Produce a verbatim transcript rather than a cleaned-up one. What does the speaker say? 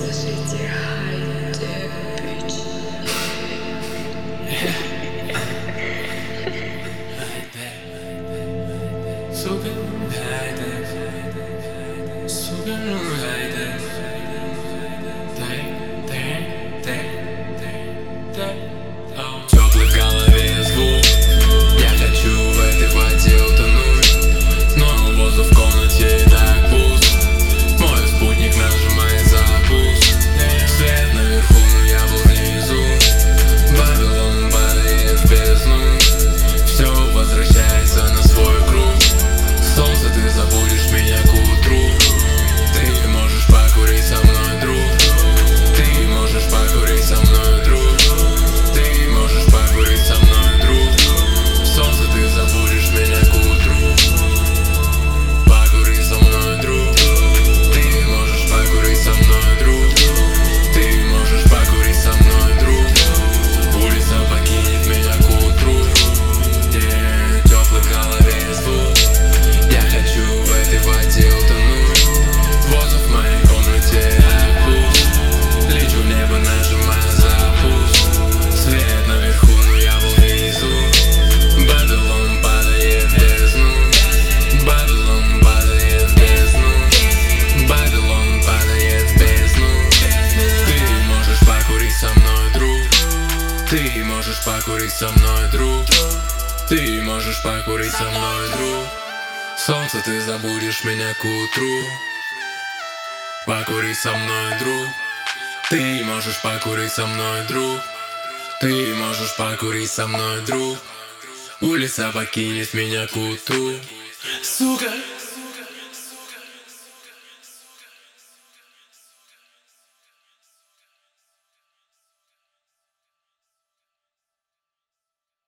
Слышите, high-tech bitch. Super high-tech, super high-tech. Теплый в голове звук. Я хочу в этой воде утонуть, но воздух в комнате так пуст. Мой спутник нажимает запуск. Свет наверху, но я был внизу. Вавилон падает в бездну. Все возвращается на свой круг. Солнце, ты забудешь меня к утру. Ты можешь покурить со мной, друг. Ты можешь покурить со мной, друг. Ты можешь покурить со мной, друг. Солнце, ты забудешь меня к утру. Покури со мной, друг. Ты можешь покурить со мной, друг. Ты можешь покурить со мной, друг. Улица покинет меня к утру. Yeah, теплый в голове звук. Я хочу в этой воде утонуть. Воздух в моей комнате так пуст. Лечу в небо, нажимая запуск. Свет наверху, но я был внизу. Вавилон падает в бездну. Вавилон падает в бездну. Вавилон падает в бездну. Ты можешь покурить со мной, друг. Ты можешь покурить со мной, друг. Ты можешь покурить со мной, друг. Солнце, ты забудешь меня к утру. Покури со мной, друг. Ты можешь покурить со мной, друг. Ты можешь покурить со мной, друг. Улица покинет меня к утру. Сука!